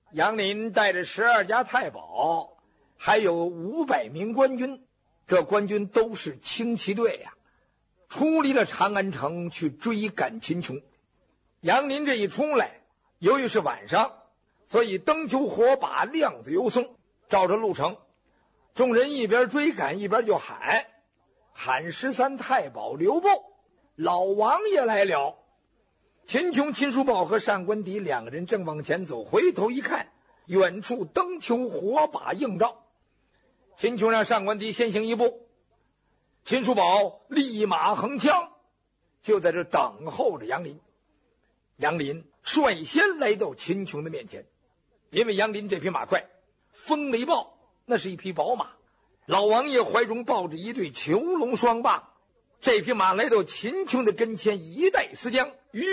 杨林带着12家太保，还有500名官军，这官军都是轻骑队呀，出离了长安城去追赶秦琼。杨林这一冲来，由于是晚上，所以灯球火把，亮子游松，照着路程，众人一边追赶一边就喊13太保留步，老王爷来了。秦琼、秦叔宝和单官迪2个人正往前走，回头一看，远处灯球火把映照。秦琼让单官迪先行一步，秦叔宝立马横枪，就在这等候着杨林。杨林率先来到秦琼的面前，因为杨林这匹马快，风雷豹那是一匹宝马，老王爷怀中抱着一对囚龙双棒，这匹马来到秦琼的跟前，一带丝缰，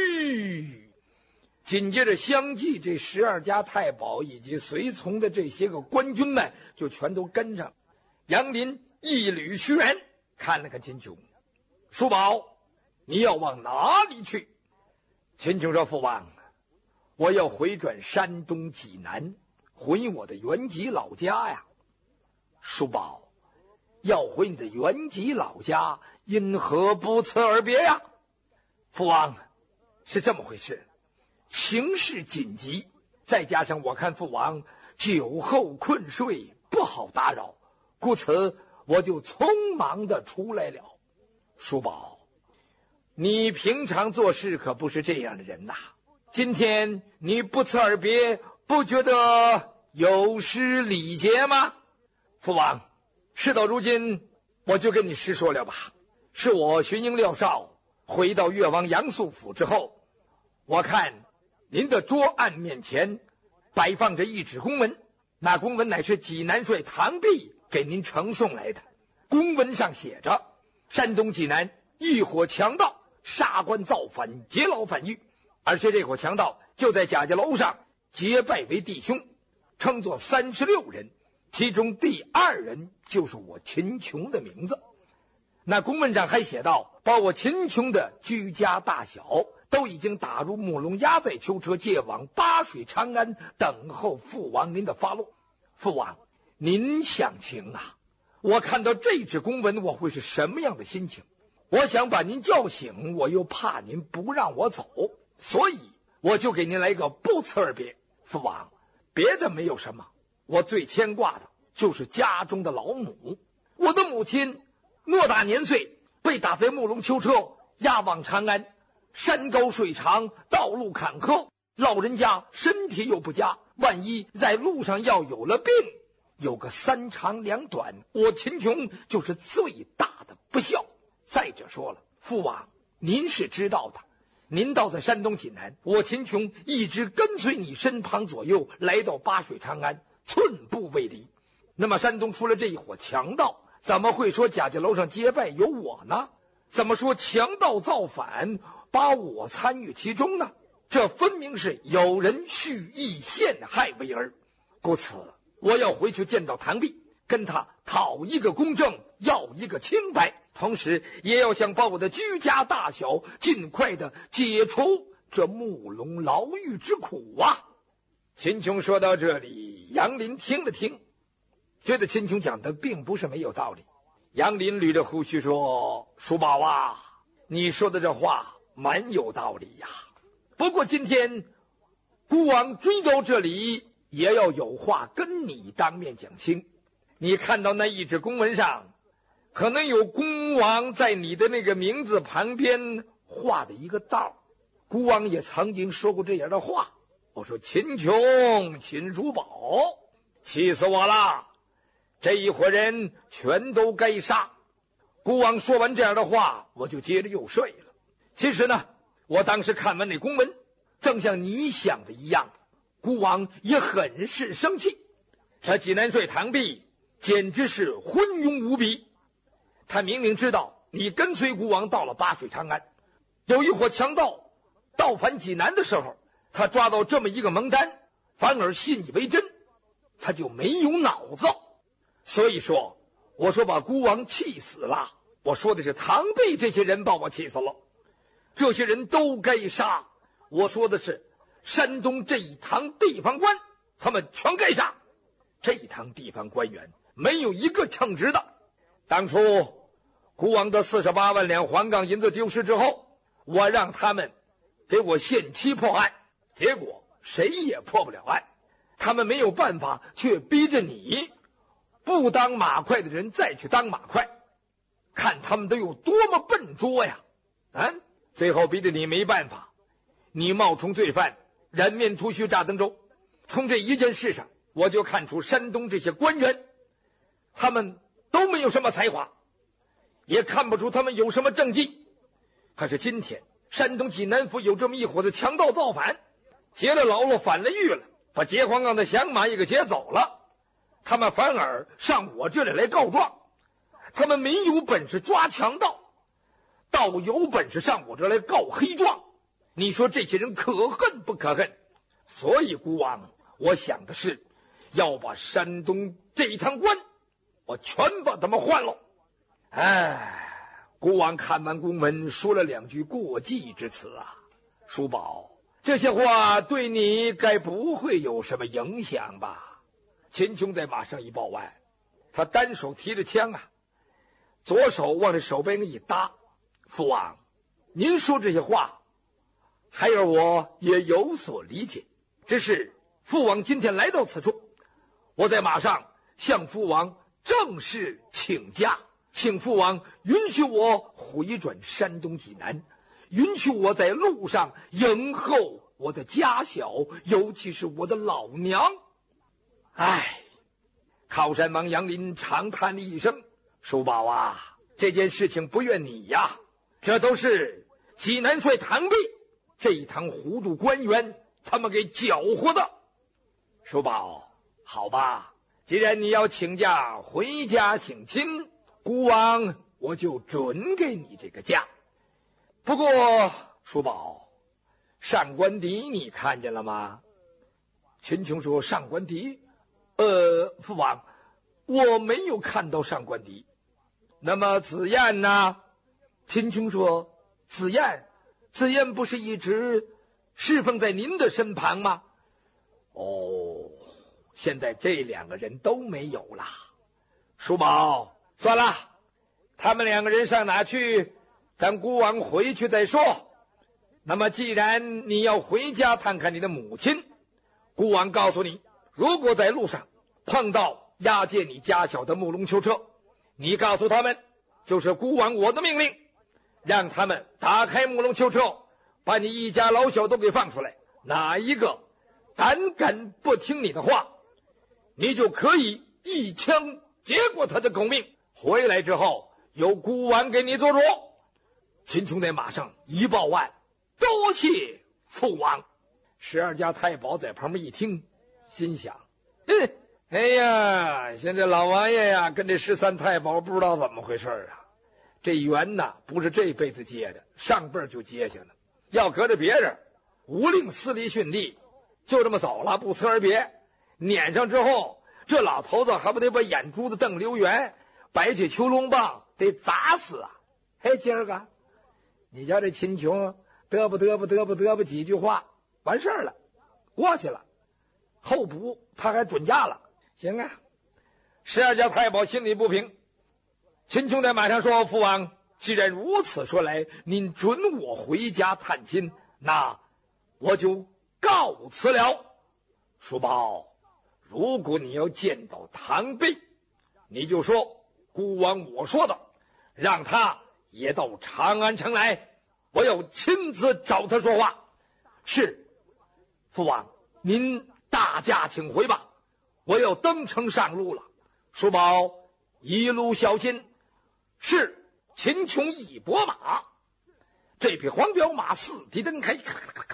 紧接着相继这12家太保以及随从的这些个官军们就全都跟上。杨林一捋须髯，看了看秦琼，叔宝，你要往哪里去？秦琼说，父王，我要回转山东济南，回我的原籍老家呀。叔宝，要回你的原籍老家，因何不辞而别呀？父王，是这么回事，情势紧急，再加上我看父王酒后困睡，不好打扰，故此我就匆忙的出来了。叔宝，你平常做事可不是这样的人呐，今天你不辞而别，不觉得有失礼节吗？父王，事到如今，我就跟你实说了吧。是我巡营廖少回到越王杨素府之后，我看您的桌案面前摆放着一纸公文，那公文乃是济南帅唐弼给您呈送来的。公文上写着，山东济南一伙强盗杀官造反，劫牢反狱，而且这伙强盗就在贾家楼上结拜为弟兄，称作36人，其中第2人就是我秦琼的名字。那公文上还写道，把我秦琼的居家大小都已经打入木笼，押在囚车，借往巴水长安，等候父王您的发落。父王，您想情啊，我看到这纸公文，我会是什么样的心情？我想把您叫醒，我又怕您不让我走，所以我就给您来个不辞而别。父王，别的没有什么，我最牵挂的就是家中的老母。我的母亲偌大年岁，被打在木笼囚车，押往长安，山高水长，道路坎坷，老人家身体又不佳，万一在路上要有了病，有个3长2短，我秦琼就是最大的不孝。再者说了，父王您是知道的，您到在山东济南，我秦琼一直跟随你身旁左右，来到巴水长安，寸步未离。那么山东出了这一伙强盗，怎么会说贾家楼上结拜有我呢？怎么说强盗造反把我参与其中呢？这分明是有人蓄意陷害为儿。故此我要回去见到唐弼，跟他讨一个公正，要一个清白，同时也要想把我的居家大小尽快的解除这木笼牢狱之苦啊。秦琼说到这里，杨林听了听，觉得秦琼讲的并不是没有道理。杨林捋着胡须说，叔宝啊，你说的这话蛮有道理呀，不过今天孤王追到这里，也要有话跟你当面讲清。你看到那一纸公文上可能有孤王在你的那个名字旁边画的一个道，孤王也曾经说过这样的话。我说秦琼、秦叔宝，气死我了，这一伙人全都该杀。孤王说完这样的话，我就接着又睡了。其实呢，我当时看完那公文，正像你想的一样，孤王也很是生气。这济南帅唐弼简直是昏庸无比，他明明知道你跟随孤王到了巴水长安，有一伙强盗盗反济南的时候，他抓到这么一个蒙单，反而信以为真，他就没有脑子。所以说，我说把孤王气死了，我说的是唐弼这些人把我气死了，这些人都该杀。我说的是山东这一堂地方官， 他们全该杀。这趟地方官员没有一个称职的。当初孤王的48万两黄冈银子丢失之后，我让他们给我限期破案，结果谁也破不了案。他们没有办法，却逼着你不当马快的人再去当马快，看他们都有多么笨拙呀！最后逼着你没办法，你冒充罪犯，人面突须炸登州。从这一件事上，我就看出山东这些官员，他们都没有什么才华，也看不出他们有什么政绩。可是今天山东济南府有这么一伙子强盗造反，劫了牢了，反了狱了，把劫黄冈的响马也给劫走了，他们反而上我这里来告状。他们没有本事抓强盗，倒有本事上我这来告黑状。你说这些人可恨不可恨？所以孤王，我想的是要把山东这一趟官，我全把他们换了。孤王看完公文，说了2句过继之词啊。叔宝，这些话对你该不会有什么影响吧？秦琼在马上一抱腕，他单手提着枪啊，左手往这手背上一搭。父王，您说这些话，孩儿我也有所理解，只是父王今天来到此处，我在马上向父王正式请假，请父王允许我回转山东济南，允许我在路上迎候我的家小，尤其是我的老娘。靠山王杨林长叹了一声，叔宝啊，这件事情不怨你呀，这都是济南帅唐弼这一堂糊涂官员他们给搅和的。叔宝，好吧，既然你要请假回家省亲，孤王我就准给你这个假。不过叔宝，上官迪你看见了吗？秦琼说，上官迪父王，我没有看到上官迪。那么子燕呢？秦琼说，子燕不是一直侍奉在您的身旁吗？现在这2个人都没有了。叔宝，算了，他们2个人上哪去，等孤王回去再说。那么既然你要回家探看你的母亲，孤王告诉你，如果在路上碰到押解你家小的木龙囚车，你告诉他们，就是孤王我的命令，让他们打开木龙囚车，把你一家老小都给放出来。哪一个胆敢不听你的话，你就可以一枪结果他的狗命。回来之后由孤王给你做主。秦琼在马上一抱腕，多谢父王。12家太保在旁边一听，心想，现在老王爷呀跟这13太保不知道怎么回事啊。这缘呐不是这辈子结的，上辈就结下了。要搁着别人，无令司离逊地，就这么走了，不辞而别。撵上之后，这老头子还不得把眼珠子瞪溜圆，摆起囚笼棒得砸死啊！今儿个你叫这秦琼嘚啵几句话，完事儿了，过去了。候补他还准假了。行啊，12家太保心里不平。秦琼在马上说，父王，既然如此说来，您准我回家探亲，那我就告辞了。叔宝，如果你要见到唐弼，你就说孤王我说的，让他也到长安城来，我要亲自找他说话。是，父王，您大驾请回吧，我要登城上路了。叔宝一路小心。是。秦琼一拨马，这匹黄骠马四蹄蹬开，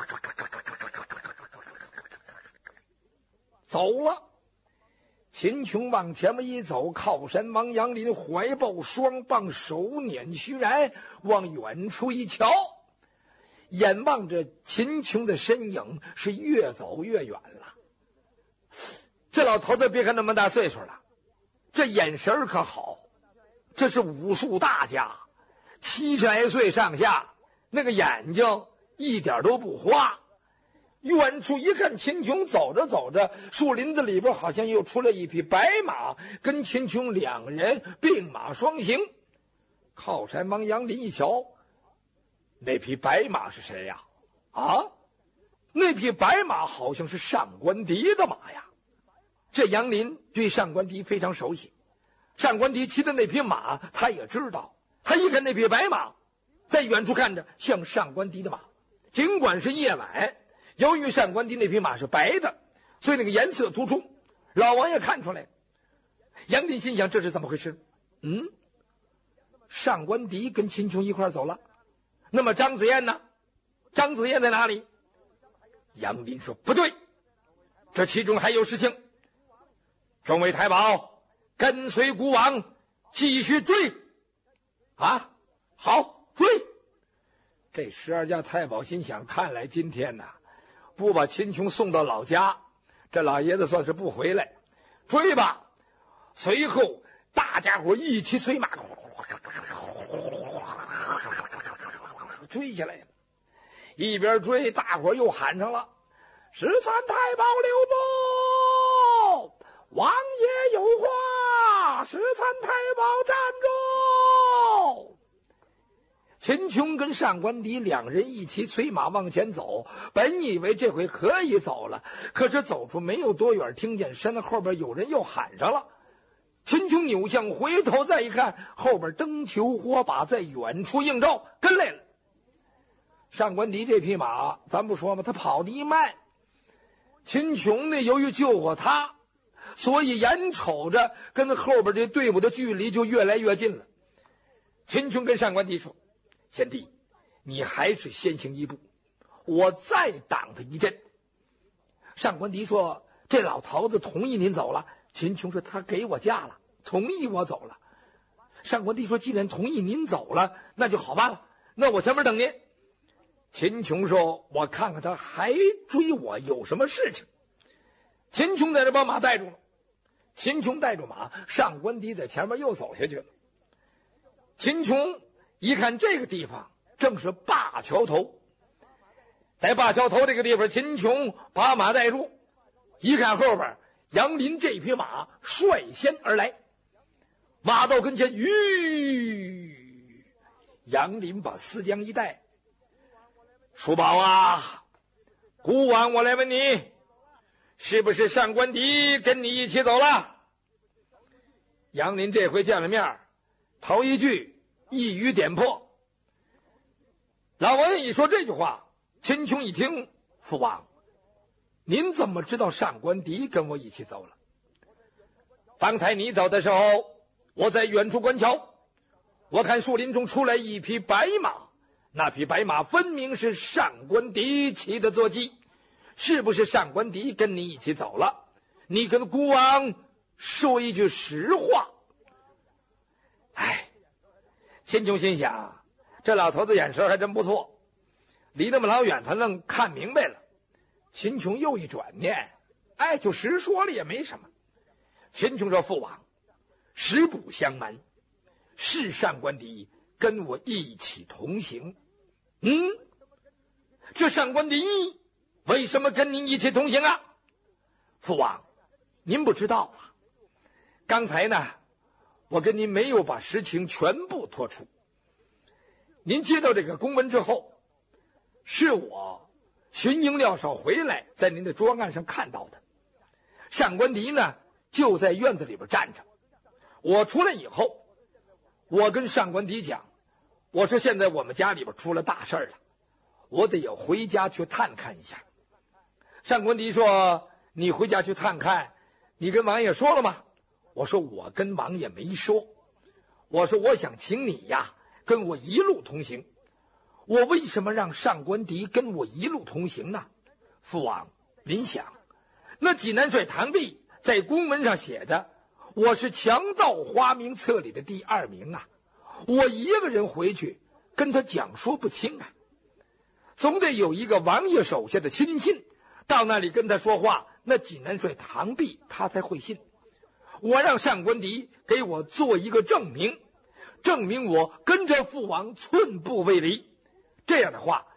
走了。秦琼往前面一走，靠山王杨林怀抱双棒，手捻须髯，往远处一瞧，眼望着秦琼的身影是越走越远了。这老头子别看那么大岁数了，这眼神可好，这是武术大家，70来岁上下，那个眼睛一点都不花。 远处一看，秦琼走着走着，树林子里边好像又出来一匹白马，跟秦琼两人并马双行。靠山王杨林一瞧，那匹白马是谁呀？啊，那匹白马好像是上官迪的马呀。这杨林对上官迪非常熟悉，上官迪骑的那匹马他也知道。他一看那匹白马，在远处看着像上官迪的马，尽管是夜晚，由于上官迪那匹马是白的，所以那个颜色突出，老王也看出来。杨林心想，这是怎么回事？上官迪跟秦琼一块走了，那么张子燕呢？张子燕在哪里？杨林说不对，这其中还有事情。众位太保，跟随孤王继续追啊！好，追！这12家太保心想，看来今天呐，不把秦琼送到老家，这老爷子算是不回来。追吧！随后大家伙一起催马，追下来了。一边追，大伙又喊上了：13太保留步！王爷有话！13太保站住！秦琼跟上官迪两人一起催马往前走，本以为这回可以走了，可是走出没有多远，听见身后边有人又喊上了。秦琼扭向回头再一看，后边灯球火把在远处映照，跟来了。上官迪这匹马咱不说吗，他跑得一慢，秦琼呢由于救活他，所以眼瞅着跟后边这队伍的距离就越来越近了。秦琼跟上官迪说：贤弟，你还是先行一步，我再挡他一阵。上官迪说：这老头子同意您走了。秦琼说：他给我价了，同意我走了。上官迪说：既然同意您走了，那就好办了，那我前面等您。秦琼说：我看看他还追我有什么事情。秦琼在这把马带住了，秦琼带住马，上官迪在前面又走下去了。秦琼一看这个地方正是灞桥头，在灞桥头这个地方，秦琼把马带住，一看后边杨林这匹马率先而来，马到跟前，杨林把丝缰一带。叔宝啊，孤王我来问你，是不是上官迪跟你一起走了？杨林这回见了面，头一句一语点破。老文一说这句话，秦琼一听，父王，您怎么知道上官迪跟我一起走了？方才你走的时候，我在远处观瞧，我看树林中出来一匹白马，那匹白马分明是上官迪骑的坐骑，是不是上官迪跟你一起走了？你跟孤王说一句实话。秦琼心想，这老头子眼神还真不错，离那么老远他能看明白了。秦琼又一转念，就实说了也没什么。秦琼说：父王，实不相瞒，是上官迪跟我一起同行。这上官迪为什么跟您一起同行啊？父王，您不知道啊，刚才呢我跟您没有把实情全部托出。您接到这个公文之后，是我巡营廖少回来，在您的桌案上看到的。上官迪呢就在院子里边站着。我出来以后，我跟上官迪讲，我说现在我们家里边出了大事了，我得要回家去探看一下。上官迪说：你回家去探看，你跟王爷说了吗？我说我跟王爷没说，我说我想请你呀跟我一路同行。我为什么让上官迪跟我一路同行呢？父王，您想，那济南帅唐弼在公文上写的，我是强盗花名册里的第2名啊，我一个人回去跟他讲说不清啊，总得有一个王爷手下的亲信到那里跟他说话，那济南帅唐弼他才会信。我让上官迪给我做一个证明，证明我跟着父王寸步未离。这样的话，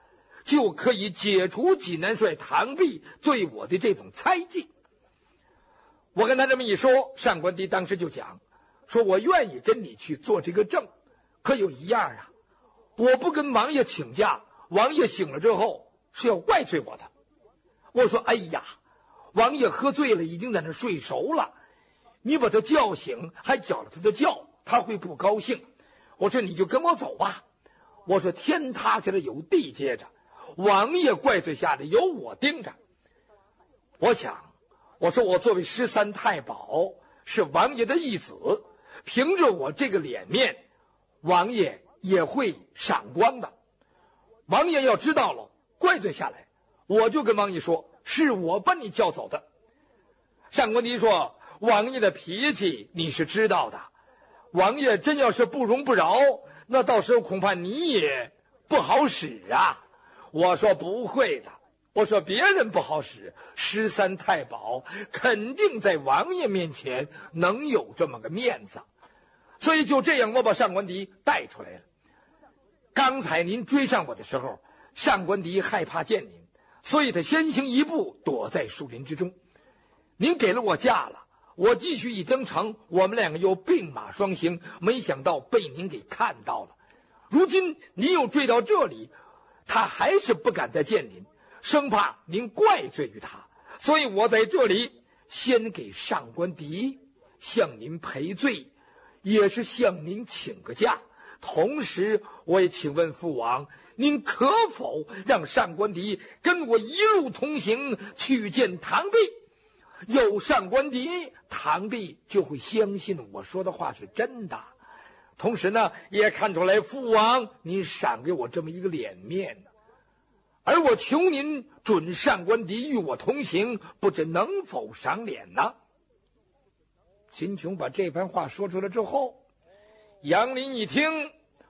就可以解除济南帅唐弼对我的这种猜忌。我跟他这么一说，上官迪当时就讲说，我愿意跟你去做这个证，可有一样啊，我不跟王爷请假，王爷醒了之后是要怪罪我的。我说哎呀，王爷喝醉了，已经在那睡熟了，你把他叫醒，还搅了他的觉，他会不高兴。我说你就跟我走吧。我说天塌下来有地接着，王爷怪罪下来有我盯着。我想，我说我作为13太保，是王爷的义子，凭着我这个脸面，王爷也会赏光的。王爷要知道了，怪罪下来，我就跟王爷说，是我把你叫走的。上官迪说，王爷的脾气你是知道的，王爷真要是不容不饶，那到时候恐怕你也不好使啊。我说不会的，我说别人不好使，13太保肯定在王爷面前能有这么个面子。所以就这样，我把上官迪带出来了。刚才您追上我的时候，上官迪害怕见您，所以他先行一步躲在树林之中。您给了我假了，我继续一登城，我们两个又并马双行，没想到被您给看到了。如今您又追到这里，他还是不敢再见您，生怕您怪罪于他，所以我在这里先给上官迪向您赔罪，也是向您请个假。同时我也请问父王，您可否让上官迪跟我一路同行去见唐弼？有上官迪，唐弼就会相信我说的话是真的。同时呢，也看出来父王您赏给我这么一个脸面，而我求您准上官迪与我同行，不知能否赏脸呢？秦琼把这番话说出来之后，杨林一听，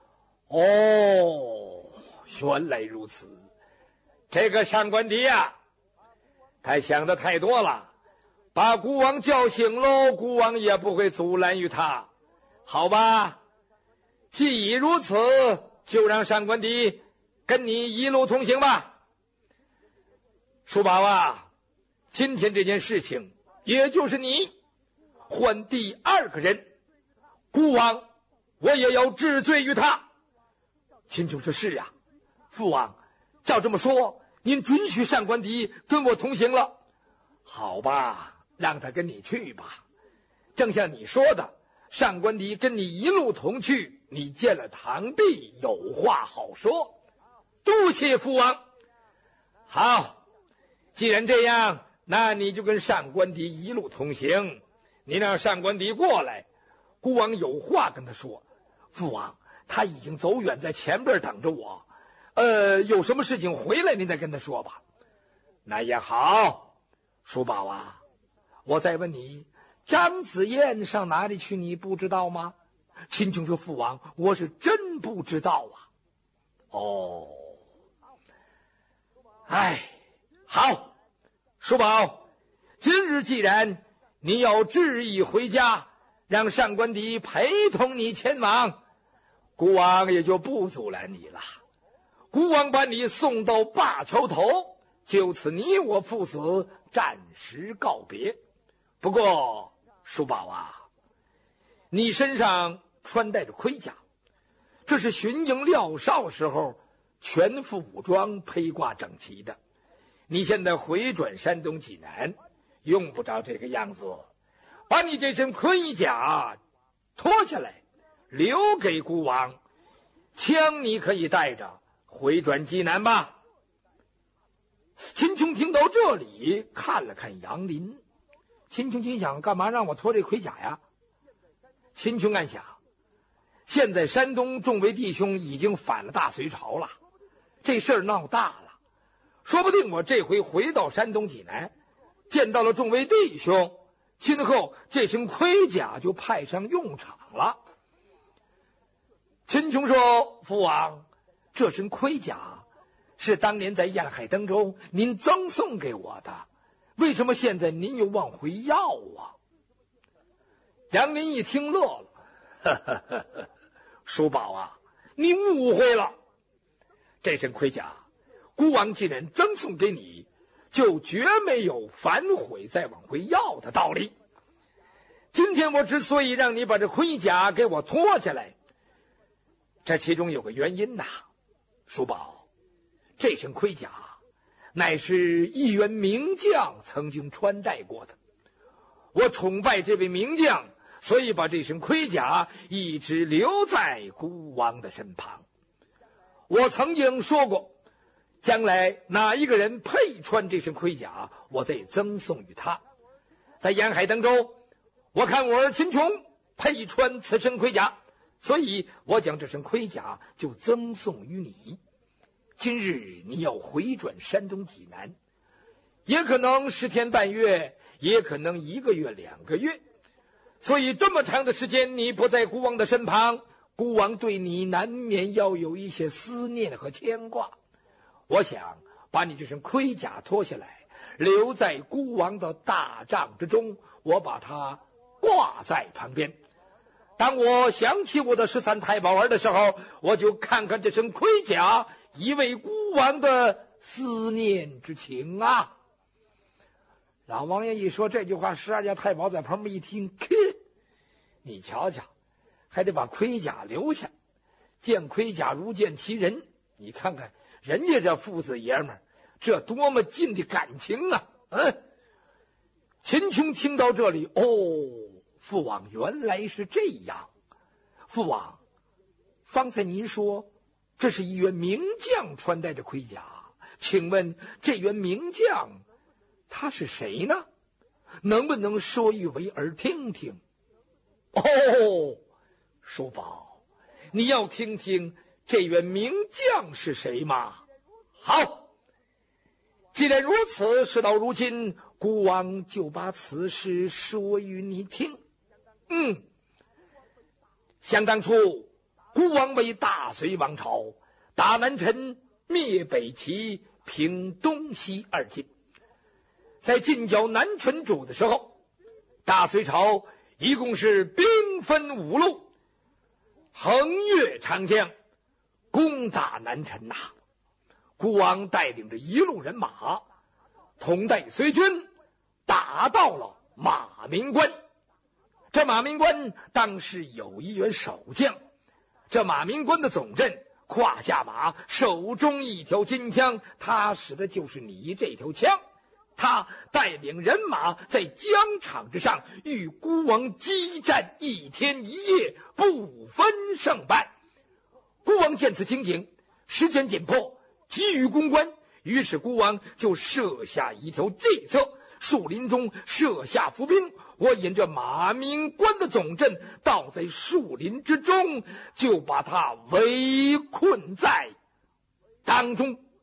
哦，原来如此，这个上官迪呀，他想的太多了，把孤王叫醒喽，孤王也不会阻拦于他。好吧，既已如此，就让上官迪跟你一路同行吧。叔宝啊，今天这件事情，也就是你换第2个人，孤王我也要治罪于他。秦琼说是啊，父王照这么说，您准许上官迪跟我同行了。好吧，让他跟你去吧。正像你说的，上官迪跟你一路同去，你见了唐弼有话好说。多谢父王。好，既然这样，那你就跟上官迪一路同行。你让上官迪过来，孤王有话跟他说。父王，他已经走远，在前边等着我。有什么事情回来您再跟他说吧。那也好。叔宝啊，我再问你，张子燕上哪里去你不知道吗？秦琼说父王，我是真不知道啊。哦，哎，好，叔宝，今日既然你要执意回家，让上官迪陪同你前往，孤王也就不阻拦你了。孤王把你送到灞桥头，就此你我父子暂时告别。不过叔宝啊，你身上穿戴着盔甲，这是巡营廖哨时候全副武装披挂整齐的。你现在回转山东济南，用不着这个样子，把你这身盔甲脱下来留给孤王，枪你可以带着回转济南吧。秦琼听到这里，看了看杨林。秦琼心想，干嘛让我脱这盔甲呀？秦琼暗想，现在山东众位弟兄已经反了大隋朝了，这事儿闹大了，说不定我这回回到山东济南，见到了众位弟兄，今后这身盔甲就派上用场了。秦琼说，父王，这身盔甲是当年在燕海登州您赠送给我的，为什么现在您又往回要啊？杨林一听乐了，呵呵呵呵，叔宝啊，您误会了，这身盔甲孤王既然赠送给你，就绝没有反悔再往回要的道理。今天我之所以让你把这盔甲给我脱下来，这其中有个原因呐。叔宝，这身盔甲乃是一员名将曾经穿戴过的，我崇拜这位名将，所以把这身盔甲一直留在孤王的身旁。我曾经说过，将来哪一个人配穿这身盔甲，我再赠送于他。在沿海登州，我看我儿秦琼配穿此身盔甲，所以我将这身盔甲就赠送于你。今日你要回转山东济南，也可能10天半月，也可能1个月2个月，所以这么长的时间你不在孤王的身旁，孤王对你难免要有一些思念和牵挂。我想把你这身盔甲脱下来，留在孤王的大帐之中，我把它挂在旁边。当我想起我的13太保儿的时候，我就看看这身盔甲，以慰孤王的思念之情啊。老王爷一说这句话，12家太保在旁边一听，你瞧瞧，还得把盔甲留下，见盔甲如见其人。你看看人家这父子爷们儿，这多么近的感情啊！秦琼听到这里，父王原来是这样。父王，方才您说这是一员名将穿戴的盔甲，请问这员名将他是谁呢？能不能说一为儿听听？叔宝，你要听听这员名将是谁吗？好，既然如此，事到如今，孤王就把此事说与你听。想当初，孤王为大隋王朝，打南陈，灭北齐，平东西2晋。在进剿南陈主的时候，大隋朝一共是兵分5路，横越长江，攻打南陈呐。孤王带领着1路人马，统带隋军打到了马鸣关。这马鸣关当时有一员守将，这马鸣关的总镇胯下马，手中一条金枪，他使的就是你这条枪。他带领人马在疆场之上与孤王激战1天1夜，不分胜败。孤王见此情景，时间紧迫，急于攻关，于是孤王就设下一条计策，树林中设下伏兵，我引着马鸣关的总阵倒在树林之中，就把他围困在当中。